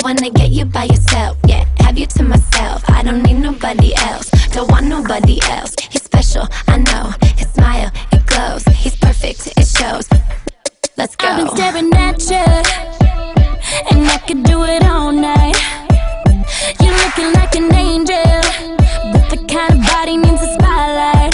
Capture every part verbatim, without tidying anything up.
wanna get you by yourself, yeah, have you to myself. I don't need nobody else, don't want nobody else. He's special, I know, his smile, it glows. He's perfect, it shows. Let's go. I've been staring at you, and I could do it all night. You're looking like an angel, but the kind of body needs a spotlight.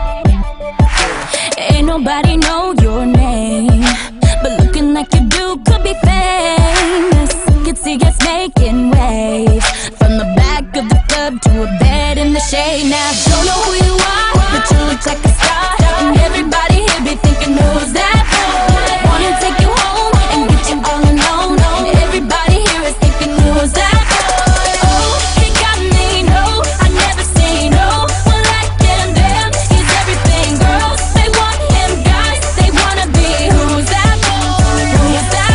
Ain't nobody know your name, but looking like you do could be famous. Could see us making waves from the back of the club to a bed in the shade. Now don't know who you are, but you look like a star, and everybody here be thinking, who's that boy? Wanna take you home and get you all alone. Everybody here is thinking, who's that boy? Oh, he got me, no, I never say no. Well, like him, damn, he's everything. Girls, they want him, guys, they wanna be. Who's that boy? Who's that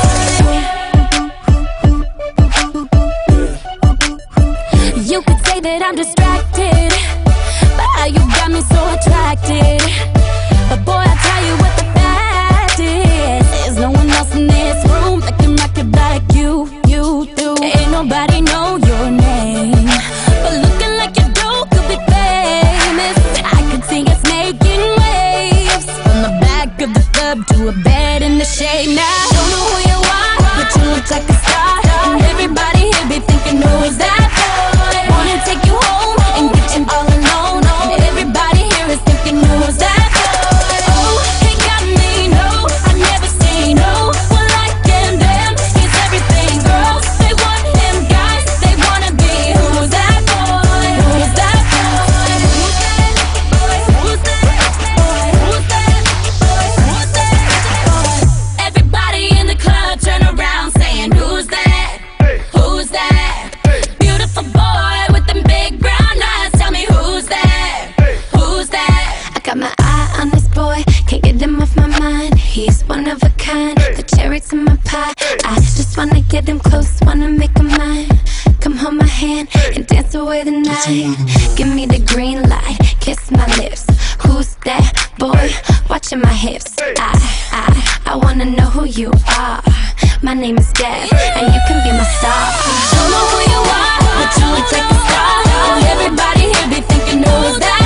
boy? You could say that I'm distracted, but how you got me so attracted. But boy, I tell you what the fact is, there's no one else in this room that can rock it like you, you do. Ain't nobody know your name, but looking like you do could be famous. I could see us making waves from the back of the club to a bed in the shade. Now don't know who you are, but you look like a star, and everybody here be thinking, who's that boy? Wanna take you home and get you all alone. Everybody here is thinking, who's that boy? Oh, he got me, no, I never say no. Well, like him, damn, he's everything. Girls, they want him, guys, they wanna be. Who's that boy? Who's that boy? Who's that boy? Who's that boy? Who's that boy? Who's that boy? Everybody in the club turn around saying, who's that? Who's that? Beautiful boy with them big brown eyes. Tell me, who's that? Who's that? I got my eye on this boy, can't get him off my mind. He's one of a kind, the cherry to my pie. I just wanna get him close, wanna make him mine. Come hold my hand and dance away the night. Give me the green light, kiss my lips. Who's that boy? Watching my hips. I, I, I wanna know who you are. My name is Deb, and you can be my star. Don't know who you are, but you look like a star, and everybody here be thinking, who's that?